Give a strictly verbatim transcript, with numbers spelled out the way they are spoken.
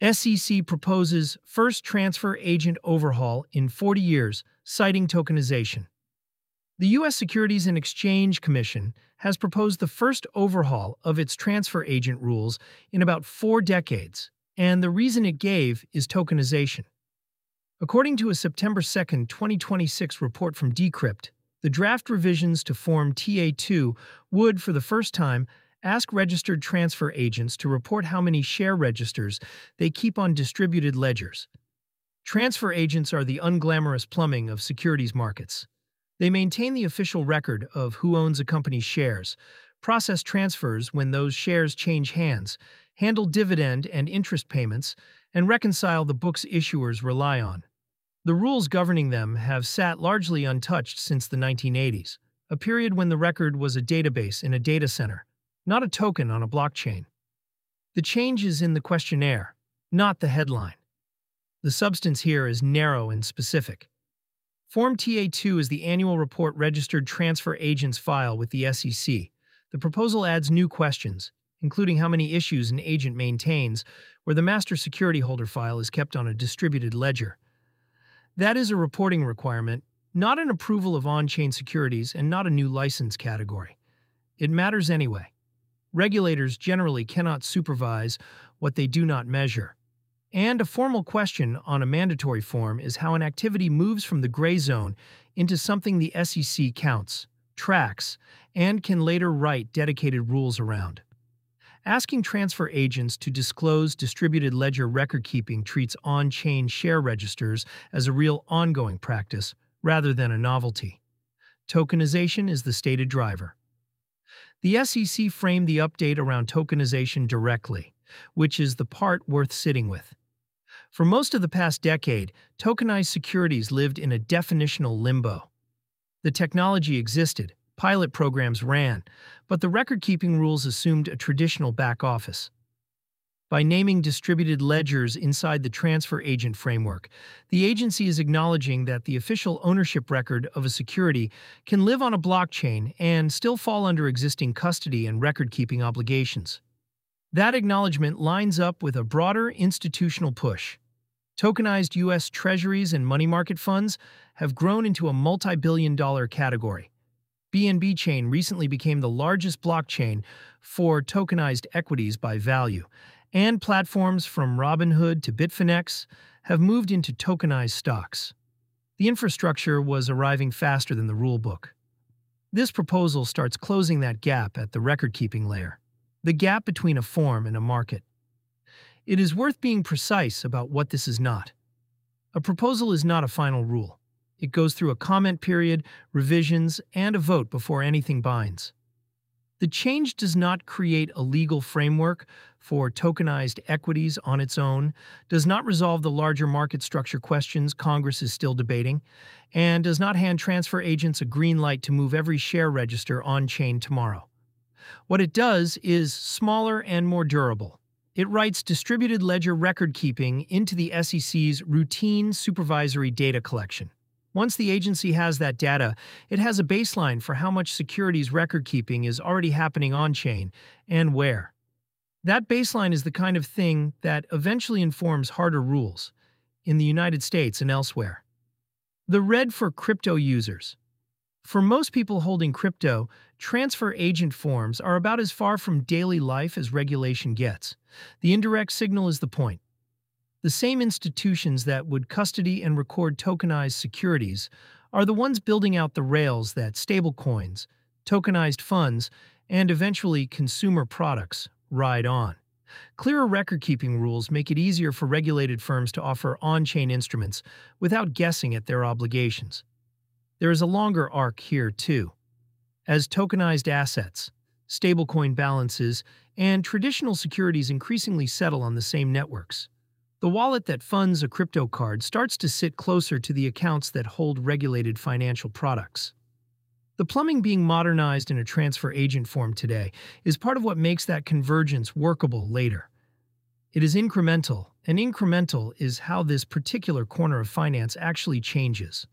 S E C proposes first transfer agent overhaul in forty years, citing tokenization. The U S Securities and Exchange Commission has proposed the first overhaul of its transfer agent rules in about four decades, and the reason it gave is tokenization. According to a September second, twenty twenty-six report from Decrypt, the draft revisions to Form T A two would, for the first time, ask registered transfer agents to report how many share registers they keep on distributed ledgers. Transfer agents are the unglamorous plumbing of securities markets. They maintain the official record of who owns a company's shares, process transfers when those shares change hands, handle dividend and interest payments, and reconcile the books issuers rely on. The rules governing them have sat largely untouched since the nineteen eighties, a period when the record was a database in a data center, not a token on a blockchain. The change is in the questionnaire, not the headline. The substance here is narrow and specific. Form T A two is the annual report registered transfer agents file with the S E C. The proposal adds new questions, including how many issues an agent maintains, where the master security holder file is kept on a distributed ledger. That is a reporting requirement, not an approval of on-chain securities and not a new license category. It matters anyway. Regulators generally cannot supervise what they do not measure. And a formal question on a mandatory form is how an activity moves from the gray zone into something the S E C counts, tracks, and can later write dedicated rules around. Asking transfer agents to disclose distributed ledger record-keeping treats on-chain share registers as a real ongoing practice rather than a novelty. Tokenization is the stated driver. The S E C framed the update around tokenization directly, which is the part worth sitting with. For most of the past decade, tokenized securities lived in a definitional limbo. The technology existed, pilot programs ran, but the record-keeping rules assumed a traditional back office. By naming distributed ledgers inside the transfer agent framework, the agency is acknowledging that the official ownership record of a security can live on a blockchain and still fall under existing custody and record-keeping obligations. That acknowledgement lines up with a broader institutional push. Tokenized U S treasuries and money market funds have grown into a multi-billion dollar category. B N B Chain recently became the largest blockchain for tokenized equities by value, and platforms from Robinhood to Bitfinex have moved into tokenized stocks. The infrastructure was arriving faster than the rulebook. This proposal starts closing that gap at the record-keeping layer, the gap between a form and a market. It is worth being precise about what this is not. A proposal is not a final rule. It goes through a comment period, revisions, and a vote before anything binds. The change does not create a legal framework for tokenized equities on its own, does not resolve the larger market structure questions Congress is still debating, and does not hand transfer agents a green light to move every share register on-chain tomorrow. What it does is smaller and more durable. It writes distributed ledger record-keeping into the S E C's routine supervisory data collection. Once the agency has that data, it has a baseline for how much securities record-keeping is already happening on-chain and where. That baseline is the kind of thing that eventually informs harder rules in the United States and elsewhere. The red for crypto users. For most people holding crypto, transfer agent forms are about as far from daily life as regulation gets. The indirect signal is the point. The same institutions that would custody and record tokenized securities are the ones building out the rails that stablecoins, tokenized funds, and eventually consumer products ride on. Clearer record-keeping rules make it easier for regulated firms to offer on-chain instruments without guessing at their obligations. There is a longer arc here, too. As tokenized assets, stablecoin balances, and traditional securities increasingly settle on the same networks, the wallet that funds a crypto card starts to sit closer to the accounts that hold regulated financial products. The plumbing being modernized in a transfer agent form today is part of what makes that convergence workable later. It is incremental, and incremental is how this particular corner of finance actually changes.